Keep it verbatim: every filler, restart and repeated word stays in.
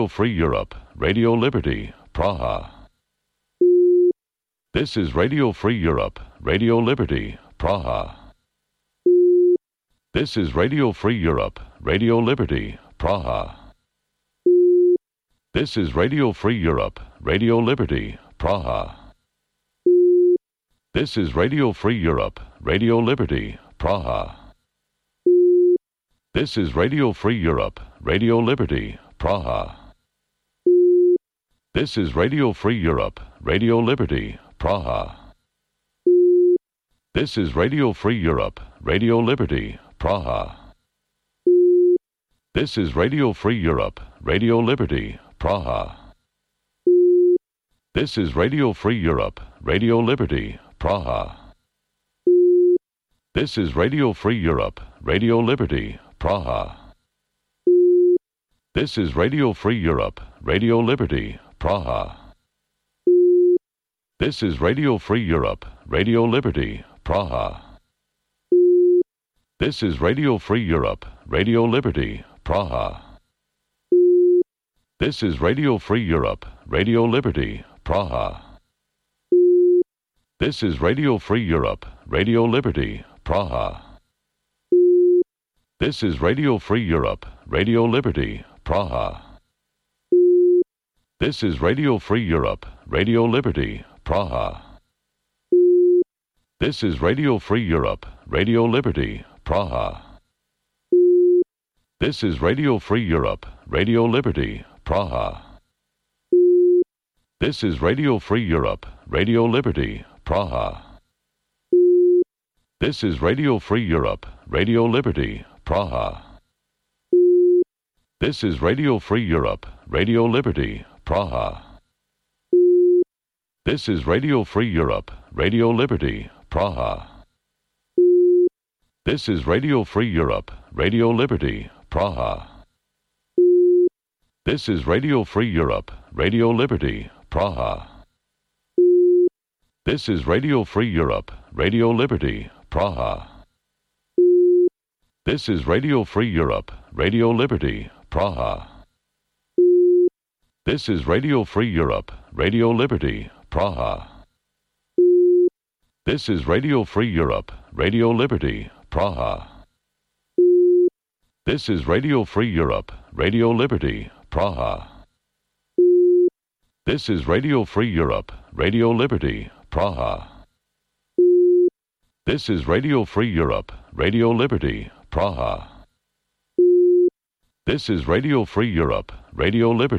Free Europe, Radio Liberty, Praha. This is Radio Free Europe, Radio Liberty, Praha. This is Radio Free Europe, Radio Liberty, Praha. This is Radio Free Europe, Radio Liberty, Praha. This is Radio Free Europe, Radio Liberty, Praha. This is Radio Free Europe, Radio Liberty, Praha. This is Radio Free Europe, Radio Liberty, Praha. This is Radio Free Europe, Radio Liberty, Praha. This is Radio Free Europe, Radio Liberty, Praha. This is Radio Free Europe, Radio Liberty, Praha. This is Radio Free Europe, Radio Liberty, Praha. This is Radio Free Europe, Radio Liberty, Praha. This is Radio Free Europe, Radio Liberty, Praha. This is Radio Free Europe, Radio Liberty, Praha. This is Radio Free Europe, Radio Liberty, Praha. This is Radio Free Europe, Radio Liberty, Praha. This is Radio Free Europe, Radio Liberty, Praha. This is Radio Free Europe, Radio Liberty, Praha. This is Radio Free Europe, Radio Liberty, Praha. This is Radio Free Europe, Radio Liberty, Praha. This is Radio Free Europe, Radio Liberty, Praha. This is Radio Free Europe, Radio Liberty, Praha. This is Radio Free Europe, Radio Liberty, Praha. This is Radio Free Europe, Radio Liberty, Praha. This is Radio Free Europe, Radio Liberty, Praha. This is Radio Free Europe, Radio Liberty, Praha. This is Radio Free Europe, Radio Liberty, Praha. This is Radio Free Europe, Radio Liberty, Praha. This is Radio Free Europe, Radio Liberty, Praha. This is Radio Free Europe, Radio Liberty, Praha. This is Radio Free Europe, Radio Liberty, Praha. This is Radio Free Europe, Radio Liberty, Praha. This is Radio Free Europe, Radio Liberty, Praha. This is Radio Free Europe, Radio Liberty.